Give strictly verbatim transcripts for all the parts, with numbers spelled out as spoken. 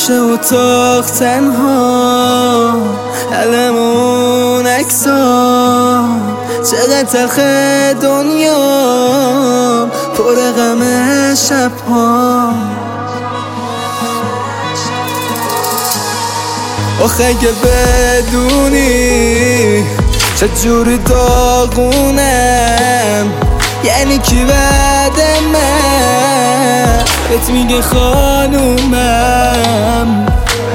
گوشه اتاق تنها علمون اکسا چقدر تلخ دنیا پر غم شبها. آخه اگه بدونی چجوری داغونم یعنی کی بعد من بهت میگه خانومم.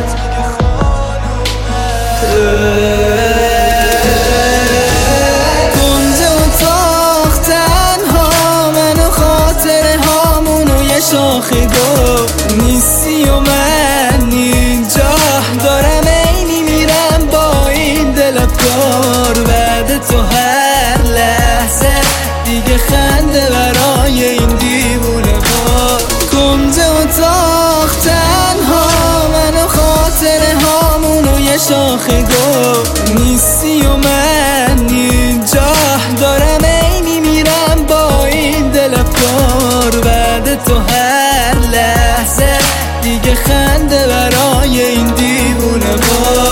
گنج اتاق تنها من و خاطره هامونو یه شاخه گل نیستی و من اینجا دارم اینی میرم با این دل افکار بعد تو هر لحظه دیگه خنده برای این دیوونه ها. گنج اتاق تنها من و خاطره هامونو یه شاخه گل نیستی و من اینجا دارم اینی میرم با این دل افکار بعد تو هر لحظه دیگه خنده برای این دیوونه ها.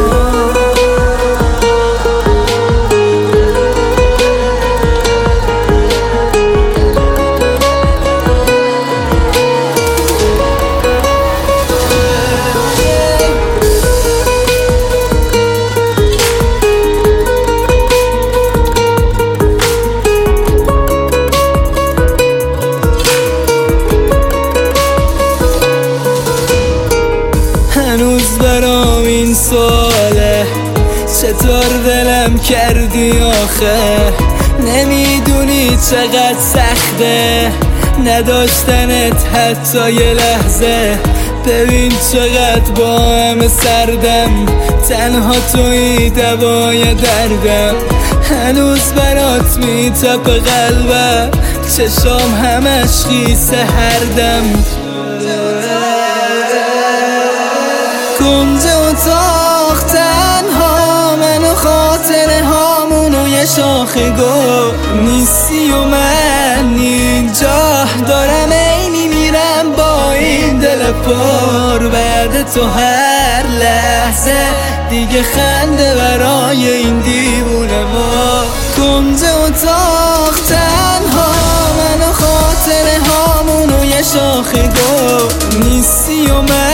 هنوز برام این سواله چطور دلم کردی آخه نمیدونی چقدر سخته نداشتنت حتی یه لحظه. ببین چقدر با همه سردم تنها توی دوای دردم. هنوز برات میتپه قلبم چشام همش خیسه هر دم. گنج اتاق تنها من و خاطره هامونو یه شاخه گل نیستی و من اینجا دارم اینی میرم با این دل پر بعد تو هر لحظه دیگه خنده برای این دیوونه ما. گنج اتاق تنها من و خاطره هامونو یه شاخه گل نیستی و من